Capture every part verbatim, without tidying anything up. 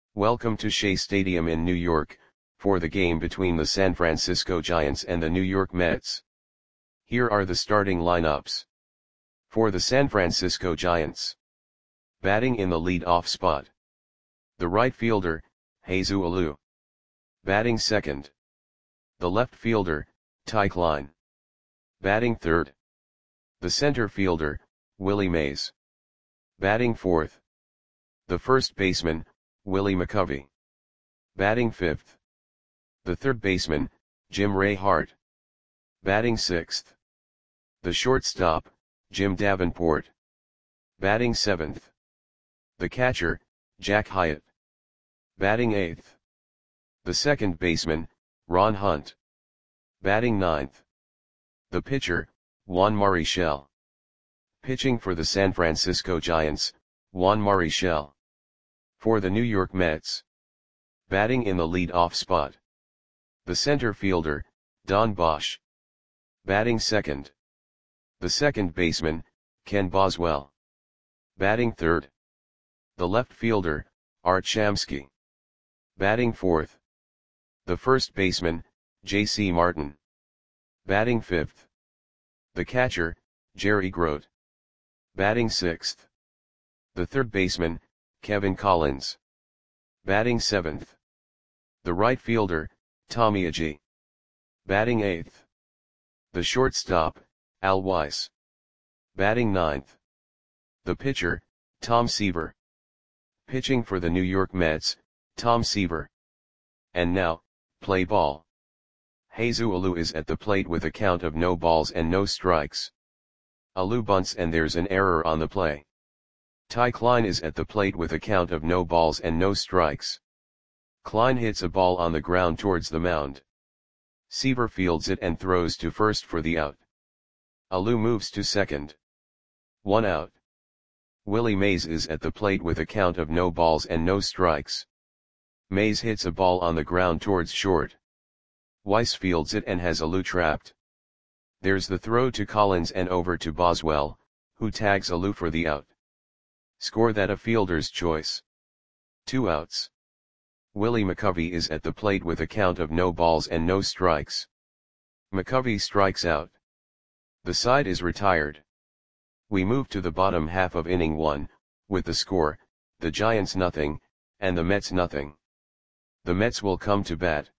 Welcome to Shea Stadium in New York, for the game between the San Francisco Giants and the New York Mets. Here are the starting lineups. For the San Francisco Giants. Batting in the lead-off spot. The right fielder, Jesus Alou. Batting second. The left fielder, Ty Klein. Batting third. The center fielder, Willie Mays. Batting fourth. The first baseman, Willie McCovey. Batting fifth. The third baseman, Jim Ray Hart. Batting sixth. The shortstop, Jim Davenport. Batting seventh. The catcher, Jack Hyatt. Batting eighth. The second baseman, Ron Hunt. Batting ninth. The pitcher, Juan Marichal. Pitching for the San Francisco Giants, Juan Marichal. For the New York Mets. Batting in the lead-off spot. The center fielder, Don Bosch. Batting second. The second baseman, Ken Boswell. Batting third. The left fielder, Art Shamsky. Batting fourth. The first baseman, J C Martin. Batting fifth. The catcher, Jerry Grote. Batting sixth. The third baseman, Kevin Collins. Batting seventh. The right fielder, Tommy Agee. Batting eighth. The shortstop, Al Weiss. Batting ninth. The pitcher, Tom Seaver. Pitching for the New York Mets, Tom Seaver. And now, play ball. Jesus Alou is at the plate with a count of no balls and no strikes. Alou bunts and there's an error on the play. Ty Klein is at the plate with a count of no balls and no strikes. Klein hits a ball on the ground towards the mound. Seaver fields it and throws to first for the out. Alou moves to second. One out. Willie Mays is at the plate with a count of no balls and no strikes. Mays hits a ball on the ground towards short. Weiss fields it and has Alou trapped. There's the throw to Collins and over to Boswell, who tags Alou for the out. Score that a fielder's choice. Two outs. Willie McCovey is at the plate with a count of no balls and no strikes. McCovey strikes out. The side is retired. We move to the bottom half of inning one, with the score, the Giants nothing, and the Mets nothing. The Mets will come to bat.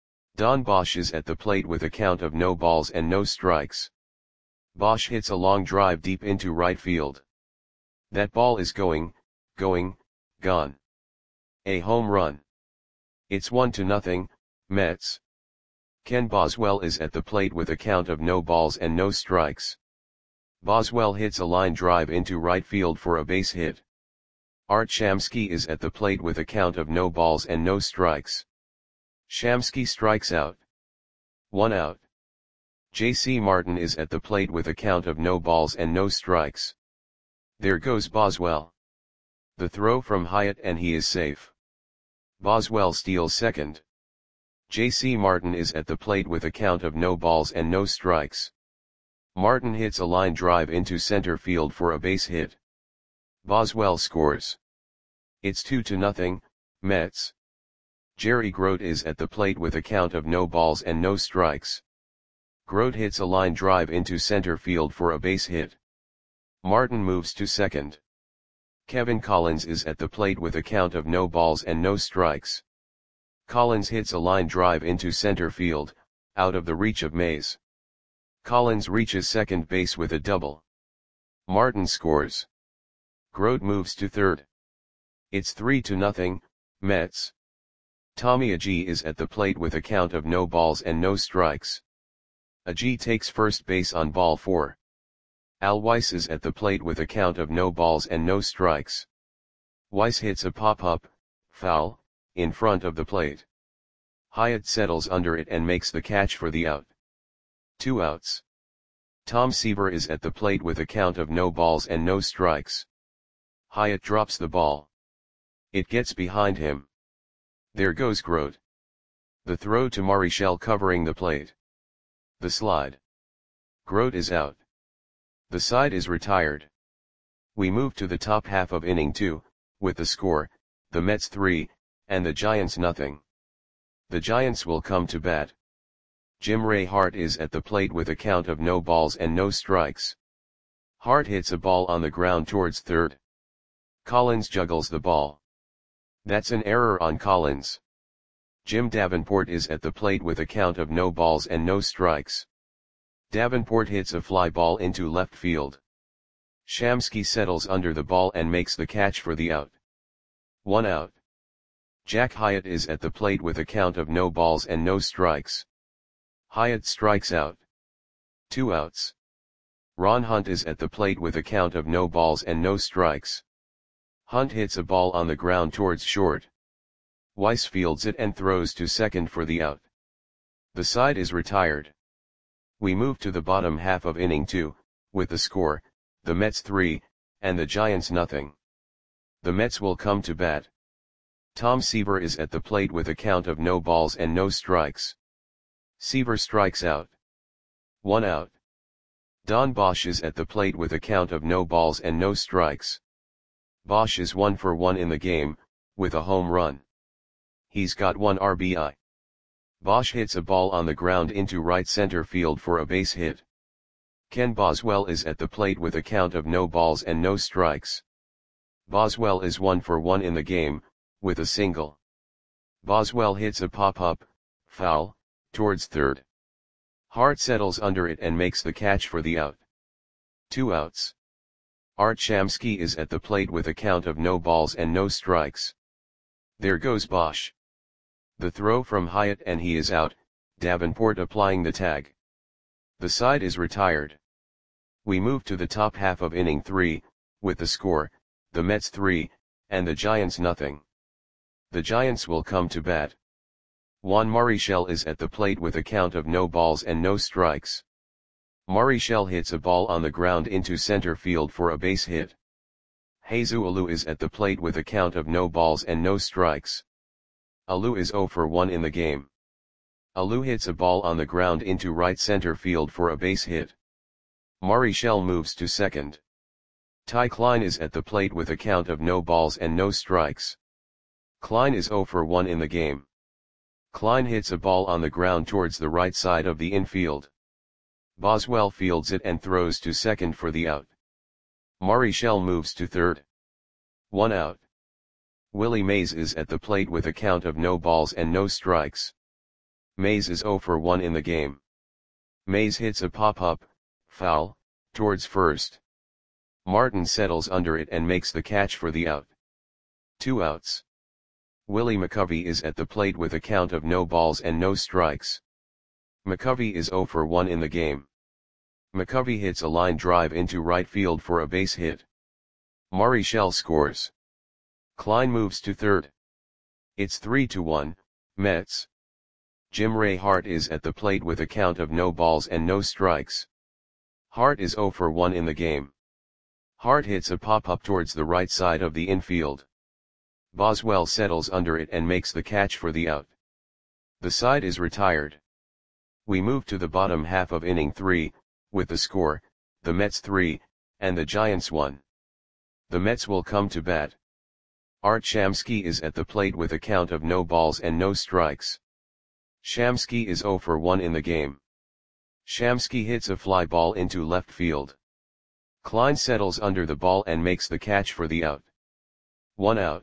Don Bosch is at the plate with a count of no balls and no strikes. Bosch hits a long drive deep into right field. That ball is going, going, gone. A home run. It's one to nothing, Mets. Ken Boswell is at the plate with a count of no balls and no strikes. Boswell hits a line drive into right field for a base hit. Art Shamsky is at the plate with a count of no balls and no strikes. Shamsky strikes out. One out. J C Martin is at the plate with a count of no balls and no strikes. There goes Boswell. The throw from Hyatt and he is safe. Boswell steals second. J C Martin is at the plate with a count of no balls and no strikes. Martin hits a line drive into center field for a base hit. Boswell scores. It's two to nothing, Mets. Jerry Grote is at the plate with a count of no balls and no strikes. Grote hits a line drive into center field for a base hit. Martin moves to second. Kevin Collins is at the plate with a count of no balls and no strikes. Collins hits a line drive into center field, out of the reach of Mays. Collins reaches second base with a double. Martin scores. Grote moves to third. It's three to nothing, Mets. Tommy Agee is at the plate with a count of no balls and no strikes. Agee takes first base on ball four. Al Weiss is at the plate with a count of no balls and no strikes. Weiss hits a pop-up, foul, in front of the plate. Hyatt settles under it and makes the catch for the out. Two outs. Tom Seaver is at the plate with a count of no balls and no strikes. Hyatt drops the ball. It gets behind him. There goes Grote. The throw to Marichal covering the plate. The slide. Grote is out. The side is retired. We move to the top half of inning two, with the score, the Mets three, and the Giants nothing. The Giants will come to bat. Jim Ray Hart is at the plate with a count of no balls and no strikes. Hart hits a ball on the ground towards third. Collins juggles the ball. That's an error on Collins. Jim Davenport is at the plate with a count of no balls and no strikes. Davenport hits a fly ball into left field. Shamsky settles under the ball and makes the catch for the out. One out. Jack Hyatt is at the plate with a count of no balls and no strikes. Hyatt strikes out. Two outs. Ron Hunt is at the plate with a count of no balls and no strikes. Hunt hits a ball on the ground towards short. Weiss fields it and throws to second for the out. The side is retired. We move to the bottom half of inning two, with the score, the Mets three, and the Giants nothing. The Mets will come to bat. Tom Seaver is at the plate with a count of no balls and no strikes. Seaver strikes out. One out. Don Bosch is at the plate with a count of no balls and no strikes. Bosch is one for one in the game, with a home run. He's got one R B I. Bosch hits a ball on the ground into right center field for a base hit. Ken Boswell is at the plate with a count of no balls and no strikes. Boswell is one for one in the game, with a single. Boswell hits a pop-up, foul, towards third. Hart settles under it and makes the catch for the out. Two outs. Art Shamsky is at the plate with a count of no balls and no strikes. There goes Bosch. The throw from Hyatt and he is out, Davenport applying the tag. The side is retired. We move to the top half of inning three, with the score, the Mets three, and the Giants nothing. The Giants will come to bat. Juan Marichal is at the plate with a count of no balls and no strikes. Marichal hits a ball on the ground into center field for a base hit. Jesus Alou is at the plate with a count of no balls and no strikes. Alou is zero for one in the game. Alou hits a ball on the ground into right center field for a base hit. Marichal moves to second. Ty Klein is at the plate with a count of no balls and no strikes. Klein is zero for one in the game. Klein hits a ball on the ground towards the right side of the infield. Boswell fields it and throws to second for the out. Marichal moves to third. One out. Willie Mays is at the plate with a count of no balls and no strikes. Mays is zero for one in the game. Mays hits a pop-up, foul, towards first. Martin settles under it and makes the catch for the out. Two outs. Willie McCovey is at the plate with a count of no balls and no strikes. McCovey is zero for one in the game. McCovey hits a line drive into right field for a base hit. Marichal scores. Klein moves to third. It's three to one, Mets. Jim Ray Hart is at the plate with a count of no balls and no strikes. Hart is zero for one in the game. Hart hits a pop-up towards the right side of the infield. Boswell settles under it and makes the catch for the out. The side is retired. We move to the bottom half of inning three, with the score, the Mets three, and the Giants one. The Mets will come to bat. Art Shamsky is at the plate with a count of no balls and no strikes. Shamsky is zero for one in the game. Shamsky hits a fly ball into left field. Klein settles under the ball and makes the catch for the out. One out.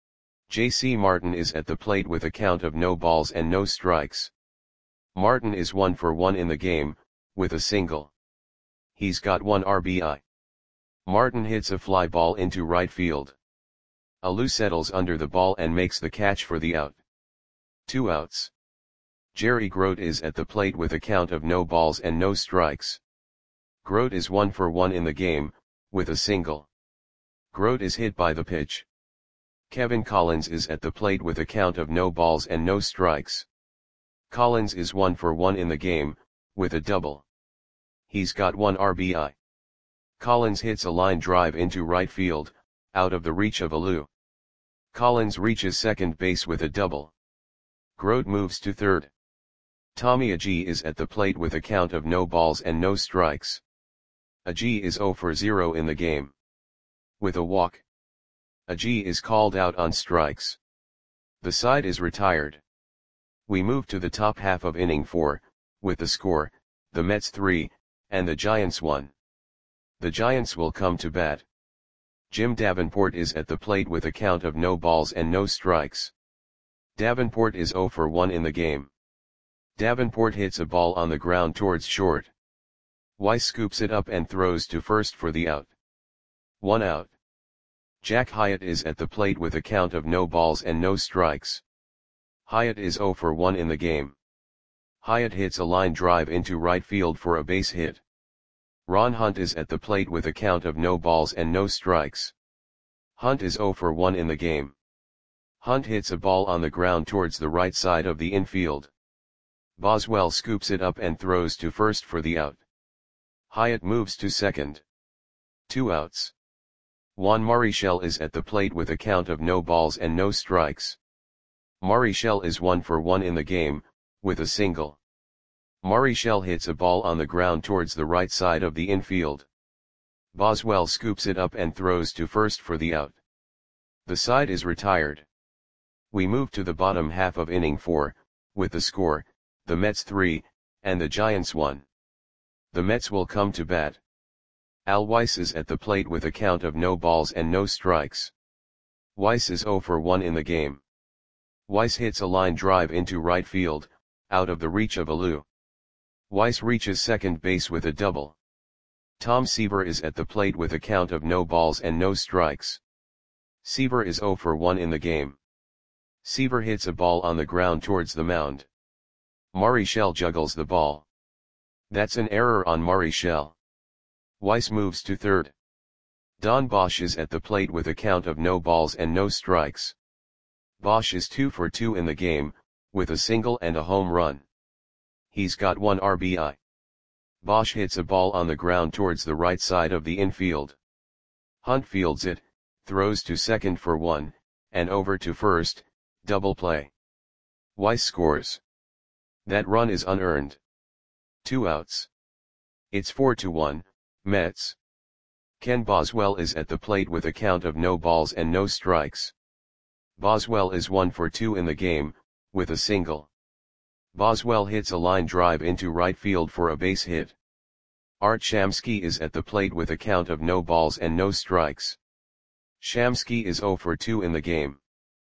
J C Martin is at the plate with a count of no balls and no strikes. Martin is one for one in the game, with a single. He's got one R B I. Martin hits a fly ball into right field. Alou settles under the ball and makes the catch for the out. Two outs. Jerry Grote is at the plate with a count of no balls and no strikes. Grote is one for one in the game, with a single. Grote is hit by the pitch. Kevin Collins is at the plate with a count of no balls and no strikes. Collins is one for one in the game, with a double. He's got one R B I. Collins hits a line drive into right field, out of the reach of Alou. Collins reaches second base with a double. Grote moves to third. Tommy Agee is at the plate with a count of no balls and no strikes. Agee is zero for zero in the game. With a walk. Agee is called out on strikes. The side is retired. We move to the top half of inning four, with the score, the Mets three, and the Giants one. The Giants will come to bat. Jim Davenport is at the plate with a count of no balls and no strikes. Davenport is oh for one in the game. Davenport hits a ball on the ground towards short. Weiss scoops it up and throws to first for the out. One out. Jack Hyatt is at the plate with a count of no balls and no strikes. Hyatt is oh for one in the game. Hyatt hits a line drive into right field for a base hit. Ron Hunt is at the plate with a count of no balls and no strikes. Hunt is oh for one in the game. Hunt hits a ball on the ground towards the right side of the infield. Boswell scoops it up and throws to first for the out. Hyatt moves to second. Two outs. Juan Marichal is at the plate with a count of no balls and no strikes. Marichal is one for one in the game, with a single. Marichal hits a ball on the ground towards the right side of the infield. Boswell scoops it up and throws to first for the out. The side is retired. We move to the bottom half of inning four, with the score, the Mets three, and the Giants one. The Mets will come to bat. Al Weiss is at the plate with a count of no balls and no strikes. Weiss is oh for one in the game. Weiss hits a line drive into right field, out of the reach of Alou. Weiss reaches second base with a double. Tom Seaver is at the plate with a count of no balls and no strikes. Seaver is oh for one in the game. Seaver hits a ball on the ground towards the mound. Marichal juggles the ball. That's an error on Marichal. Weiss moves to third. Don Bosch is at the plate with a count of no balls and no strikes. Bosch is two for two in the game, with a single and a home run. He's got one R B I. Bosch hits a ball on the ground towards the right side of the infield. Hunt fields it, throws to second for one, and over to first, double play. Weiss scores. That run is unearned. Two outs. It's four to one, Mets. Ken Boswell is at the plate with a count of no balls and no strikes. Boswell is one for two in the game, with a single. Boswell hits a line drive into right field for a base hit. Art Shamsky is at the plate with a count of no balls and no strikes. Shamsky is oh for two in the game.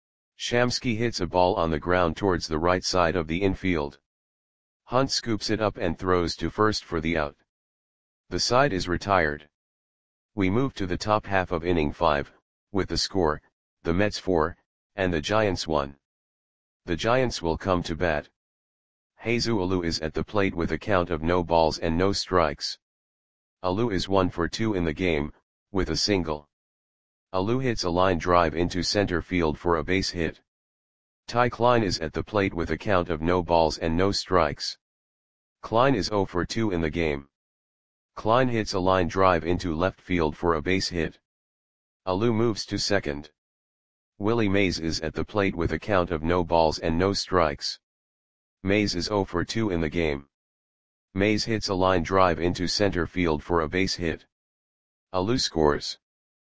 Shamsky hits a ball on the ground towards the right side of the infield. Hunt scoops it up and throws to first for the out. The side is retired. We move to the top half of inning five, with the score, the Mets four, and the Giants one. The Giants will come to bat. Jesus Alou is at the plate with a count of no balls and no strikes. Alou is one for two in the game, with a single. Alou hits a line drive into center field for a base hit. Ty Klein is at the plate with a count of no balls and no strikes. Klein is oh for two in the game. Klein hits a line drive into left field for a base hit. Alou moves to second. Willie Mays is at the plate with a count of no balls and no strikes. Mays is oh for two in the game. Mays hits a line drive into center field for a base hit. Alou scores.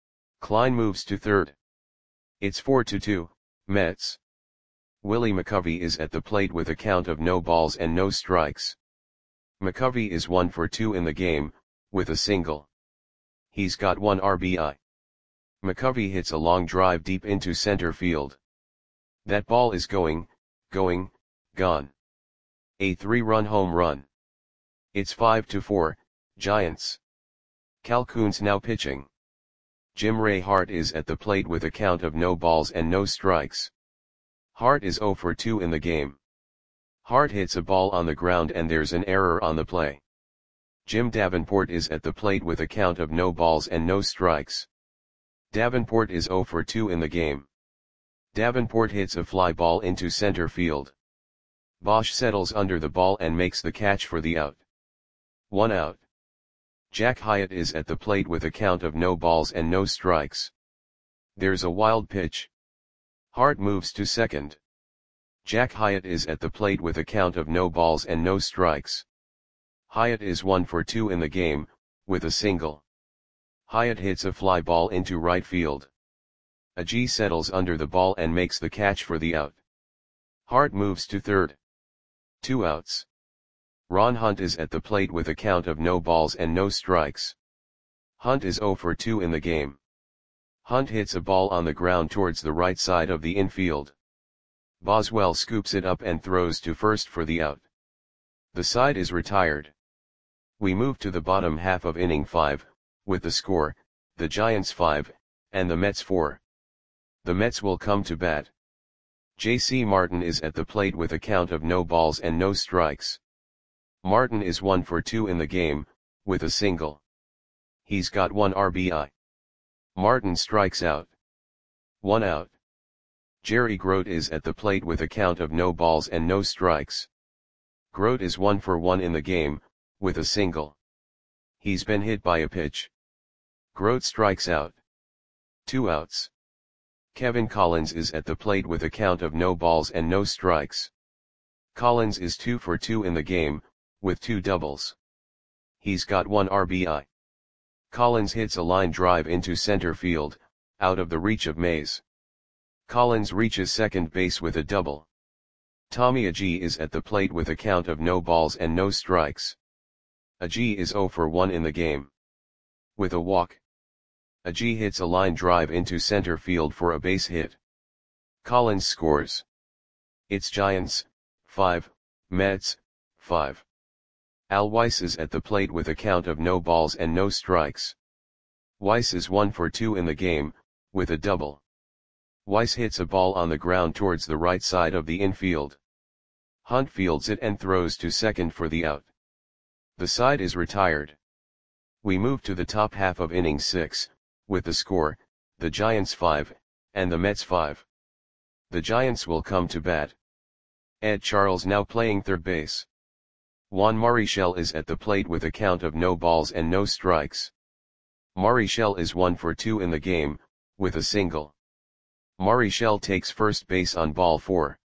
Klein moves to third. It's four to two, Mets. Willie McCovey is at the plate with a count of no balls and no strikes. McCovey is one for two in the game, with a single. He's got one R B I. McCovey hits a long drive deep into center field. That ball is going, going, gone. A three-run home run. It's five to four, Giants. Calhoun's now pitching. Jim Ray Hart is at the plate with a count of no balls and no strikes. Hart is oh for two in the game. Hart hits a ball on the ground and there's an error on the play. Jim Davenport is at the plate with a count of no balls and no strikes. Davenport is oh for two in the game. Davenport hits a fly ball into center field. Bosch settles under the ball and makes the catch for the out. One out. Jack Hyatt is at the plate with a count of no balls and no strikes. There's a wild pitch. Hart moves to second. Jack Hyatt is at the plate with a count of no balls and no strikes. Hyatt is one for two in the game, with a single. Hyatt hits a fly ball into right field. Ajee settles under the ball and makes the catch for the out. Hart moves to third. Two outs. Ron Hunt is at the plate with a count of no balls and no strikes. Hunt is oh for two in the game. Hunt hits a ball on the ground towards the right side of the infield. Boswell scoops it up and throws to first for the out. The side is retired. We move to the bottom half of inning five, with the score, the Giants five, and the Mets four. The Mets will come to bat. J C Martin is at the plate with a count of no balls and no strikes. Martin is one for two in the game, with a single. He's got one R B I. Martin strikes out. One out. Jerry Grote is at the plate with a count of no balls and no strikes. Grote is one for one in the game, with a single. He's been hit by a pitch. Grote strikes out. Two outs. Kevin Collins is at the plate with a count of no balls and no strikes. Collins is two for two in the game, with two doubles. He's got one R B I. Collins hits a line drive into center field, out of the reach of Mays. Collins reaches second base with a double. Tommy Ajee is at the plate with a count of no balls and no strikes. Ajee is oh for one in the game. With a walk. Ajee hits a line drive into center field for a base hit. Collins scores. It's Giants, five, Mets, five. Al Weiss is at the plate with a count of no balls and no strikes. Weiss is one for two in the game, with a double. Weiss hits a ball on the ground towards the right side of the infield. Hunt fields it and throws to second for the out. The side is retired. We move to the top half of inning six, with the score, the Giants five, and the Mets five. The Giants will come to bat. Ed Charles now playing third base. Juan Marichal is at the plate with a count of no balls and no strikes. Marichal is one for two in the game, with a single. Marichal takes first base on ball four.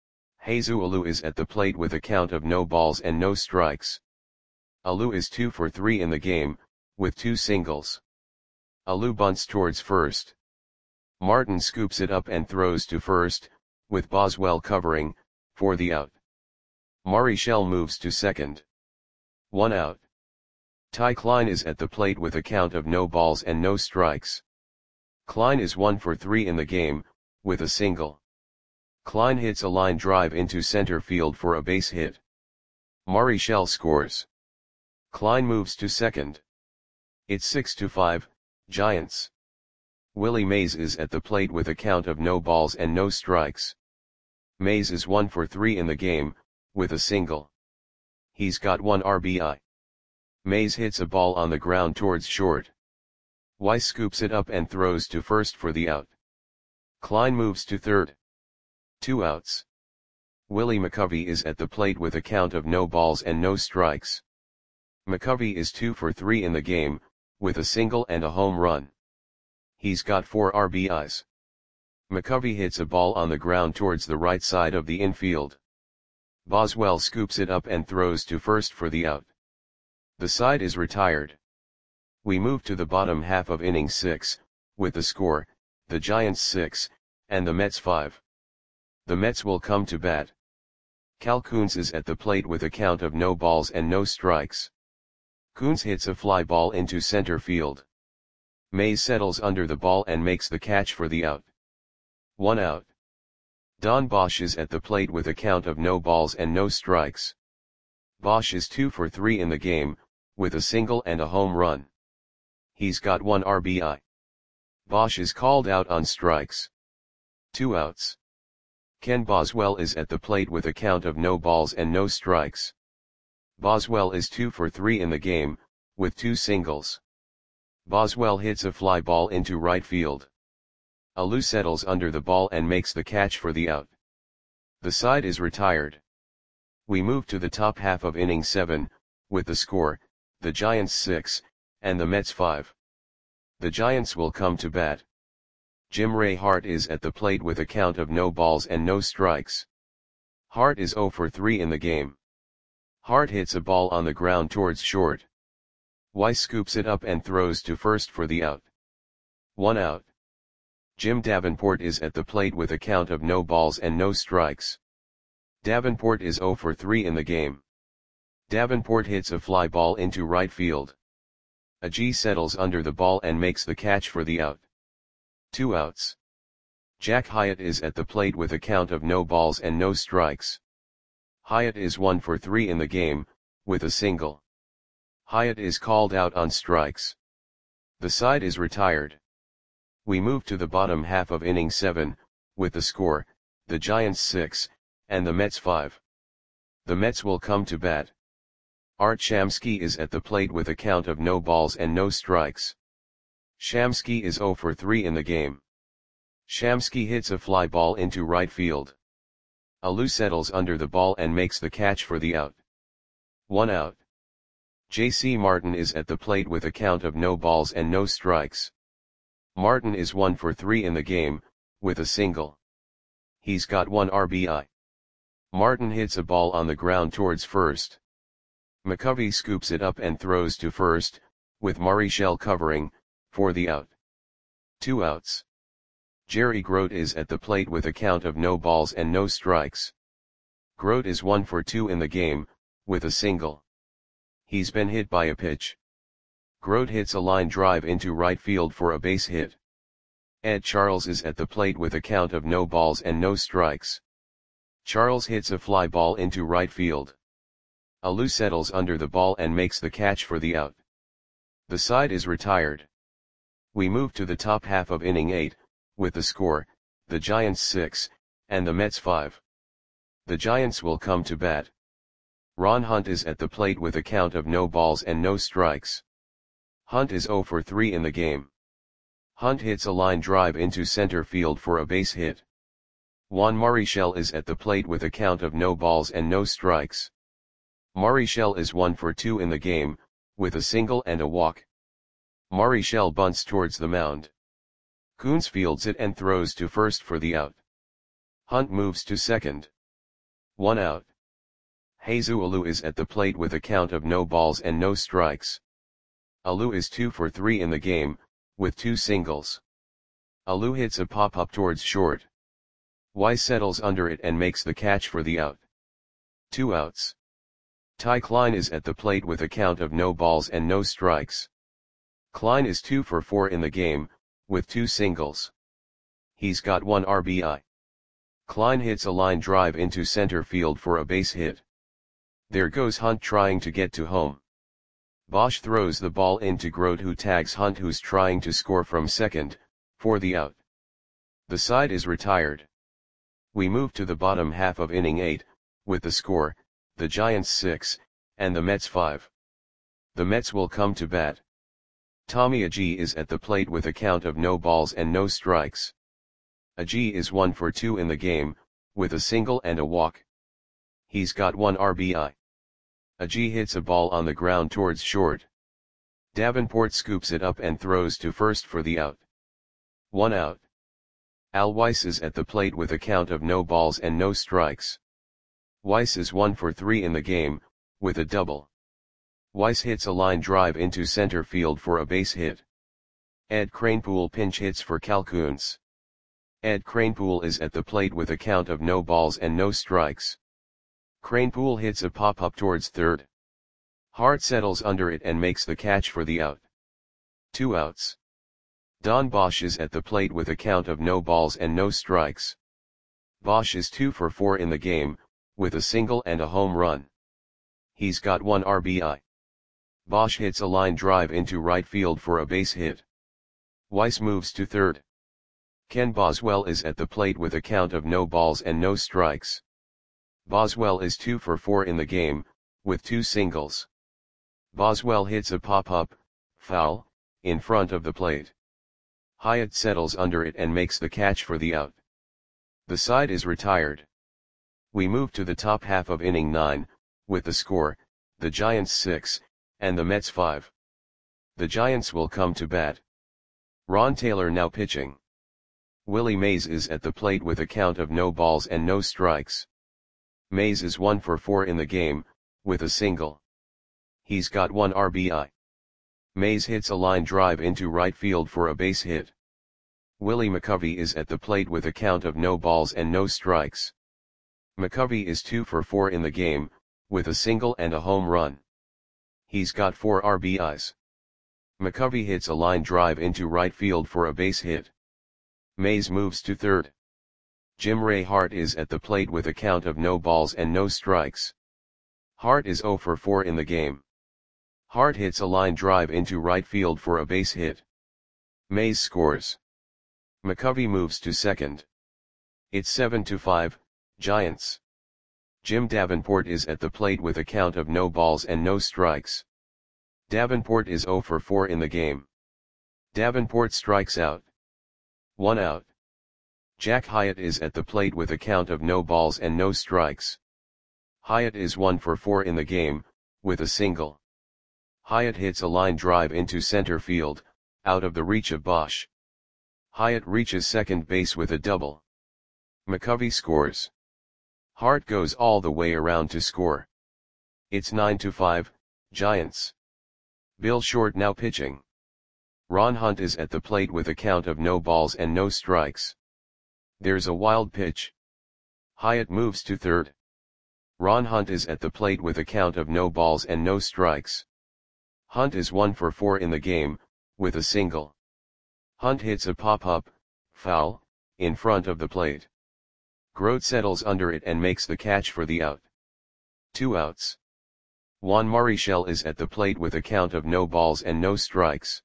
Jesus Alou is at the plate with a count of no balls and no strikes. Alou is two for three in the game, with two singles. Alou bunts towards first. Martin scoops it up and throws to first, with Boswell covering, for the out. Marichal moves to second. One out. Ty Klein is at the plate with a count of no balls and no strikes. Klein is one for three in the game, with a single. Klein hits a line drive into center field for a base hit. Marichal scores. Klein moves to second. It's six to five, Giants. Willie Mays is at the plate with a count of no balls and no strikes. Mays is one for three in the game, with a single. He's got one R B I. Mays hits a ball on the ground towards short. Weiss scoops it up and throws to first for the out. Klein moves to third. Two outs. Willie McCovey is at the plate with a count of no balls and no strikes. McCovey is two for three in the game, with a single and a home run. He's got four R B Is. McCovey hits a ball on the ground towards the right side of the infield. Boswell scoops it up and throws to first for the out. The side is retired. We move to the bottom half of inning six, with the score, the Giants six, and the Mets five. The Mets will come to bat. Cal Koons is at the plate with a count of no balls and no strikes. Koons hits a fly ball into center field. Mays settles under the ball and makes the catch for the out. One out. Don Bosch is at the plate with a count of no balls and no strikes. Bosch is two for three in the game, with a single and a home run. He's got one R B I. Bosch is called out on strikes. Two outs. Ken Boswell is at the plate with a count of no balls and no strikes. Boswell is two for three in the game, with two singles. Boswell hits a fly ball into right field. Alou settles under the ball and makes the catch for the out. The side is retired. We move to the top half of inning seven, with the score, the Giants six, and the Mets five. The Giants will come to bat. Jim Ray Hart is at the plate with a count of no balls and no strikes. Hart is oh for three in the game. Hart hits a ball on the ground towards short. Weiss scoops it up and throws to first for the out. One out. Jim Davenport is at the plate with a count of no balls and no strikes. Davenport is zero for three in the game. Davenport hits a fly ball into right field. Agee settles under the ball and makes the catch for the out. Two outs. Jack Hyatt is at the plate with a count of no balls and no strikes. Hyatt is one for three in the game, with a single. Hyatt is called out on strikes. The side is retired. We move to the bottom half of inning seven, with the score, the Giants six, and the Mets five. The Mets will come to bat. Art Shamsky is at the plate with a count of no balls and no strikes. Shamsky is zero for three in the game. Shamsky hits a fly ball into right field. Alou settles under the ball and makes the catch for the out. One out. J C Martin is at the plate with a count of no balls and no strikes. Martin is one for three in the game, with a single. He's got one R B I. Martin hits a ball on the ground towards first. McCovey scoops it up and throws to first, with Marichal covering, for the out. Two outs. Jerry Grote is at the plate with a count of no balls and no strikes. Grote is one for two in the game, with a single. He's been hit by a pitch. Grote hits a line drive into right field for a base hit. Ed Charles is at the plate with a count of no balls and no strikes. Charles hits a fly ball into right field. Alou settles under the ball and makes the catch for the out. The side is retired. We move to the top half of inning eight, with the score, the Giants six, and the Mets five. The Giants will come to bat. Ron Hunt is at the plate with a count of no balls and no strikes. Hunt is zero for three in the game. Hunt hits a line drive into center field for a base hit. Juan Marichal is at the plate with a count of no balls and no strikes. Marichal is one for two in the game, with a single and a walk. Marichal bunts towards the mound. Coons fields it and throws to first for the out. Hunt moves to second. One out. Jesus Alou is at the plate with a count of no balls and no strikes. Alou is two for three in the game, with two singles. Alou hits a pop-up towards short. Weiss settles under it and makes the catch for the out. Two outs. Ty Klein is at the plate with a count of no balls and no strikes. Klein is two for four in the game, with two singles. He's got one R B I. Klein hits a line drive into center field for a base hit. There goes Hunt trying to get to home. Bosch throws the ball into Grote, who tags Hunt, who's trying to score from second, for the out. The side is retired. We move to the bottom half of inning eight, with the score, the Giants six, and the Mets five. The Mets will come to bat. Tommy Agee is at the plate with a count of no balls and no strikes. Agee is one for two in the game, with a single and a walk. He's got one R B I. Agee hits a ball on the ground towards short. Davenport scoops it up and throws to first for the out. One out. Al Weiss is at the plate with a count of no balls and no strikes. Weiss is one for three in the game, with a double. Weiss hits a line drive into center field for a base hit. Ed Kranepool pinch hits for Cal Koons. Ed Kranepool is at the plate with a count of no balls and no strikes. Kranepool hits a pop-up towards third. Hart settles under it and makes the catch for the out. Two outs. Don Bosch is at the plate with a count of no balls and no strikes. Bosch is two for four in the game, with a single and a home run. He's got one R B I. Bosch hits a line drive into right field for a base hit. Weiss moves to third. Ken Boswell is at the plate with a count of no balls and no strikes. Boswell is two for four in the game, with two singles. Boswell hits a pop-up, foul, in front of the plate. Hyatt settles under it and makes the catch for the out. The side is retired. We move to the top half of inning nine, with the score, the Giants six, and the Mets five. The Giants will come to bat. Ron Taylor now pitching. Willie Mays is at the plate with a count of no balls and no strikes. Mays is one for four in the game, with a single. He's got one R B I. Mays hits a line drive into right field for a base hit. Willie McCovey is at the plate with a count of no balls and no strikes. McCovey is two for four in the game, with a single and a home run. He's got four R B Is. McCovey hits a line drive into right field for a base hit. Mays moves to third. Jim Ray Hart is at the plate with a count of no balls and no strikes. Hart is zero for four in the game. Hart hits a line drive into right field for a base hit. Mays scores. McCovey moves to second. It's seven to five, Giants. Jim Davenport is at the plate with a count of no balls and no strikes. Davenport is zero for four in the game. Davenport strikes out. One out. Jack Hyatt is at the plate with a count of no balls and no strikes. Hyatt is one for four in the game, with a single. Hyatt hits a line drive into center field, out of the reach of Bosch. Hyatt reaches second base with a double. McCovey scores. Hart goes all the way around to score. It's nine to five, Giants. Bill Short now pitching. Ron Hunt is at the plate with a count of no balls and no strikes. There's a wild pitch. Hyatt moves to third. Ron Hunt is at the plate with a count of no balls and no strikes. Hunt is one for four in the game, with a single. Hunt hits a pop-up, foul, in front of the plate. Grote settles under it and makes the catch for the out. Two outs. Juan Marichal is at the plate with a count of no balls and no strikes.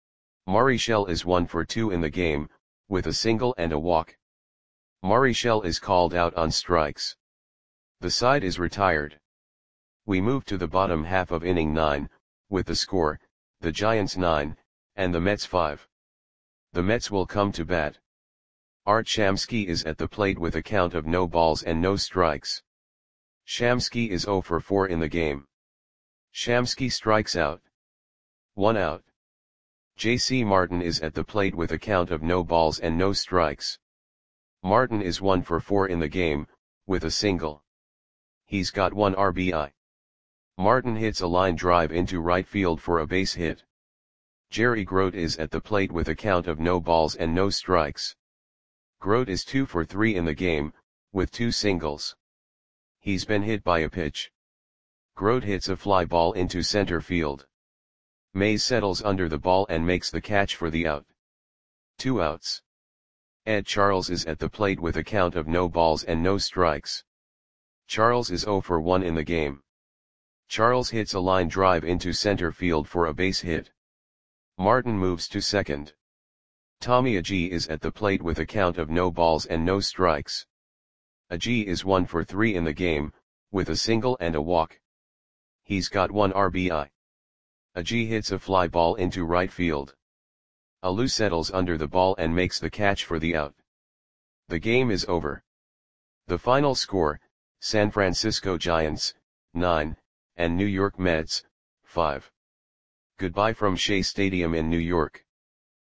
Marichal is one for two in the game, with a single and a walk. Marichal is called out on strikes. The side is retired. We move to the bottom half of inning nine, with the score, the Giants nine, and the Mets five. The Mets will come to bat. Art Shamsky is at the plate with a count of no balls and no strikes. Shamsky is zero for four in the game. Shamsky strikes out. One out. J C Martin is at the plate with a count of no balls and no strikes. Martin is one for four in the game, with a single. He's got one R B I. Martin hits a line drive into right field for a base hit. Jerry Grote is at the plate with a count of no balls and no strikes. Grote is two for three in the game, with two singles. He's been hit by a pitch. Grote hits a fly ball into center field. Mays settles under the ball and makes the catch for the out. Two outs. Ed Charles is at the plate with a count of no balls and no strikes. Charles is zero for one in the game. Charles hits a line drive into center field for a base hit. Martin moves to second. Tommy Agee is at the plate with a count of no balls and no strikes. Agee is one for three in the game, with a single and a walk. He's got one R B I. Agee hits a fly ball into right field. Alou settles under the ball and makes the catch for the out. The game is over. The final score, San Francisco Giants, nine, and New York Mets, five. Goodbye from Shea Stadium in New York.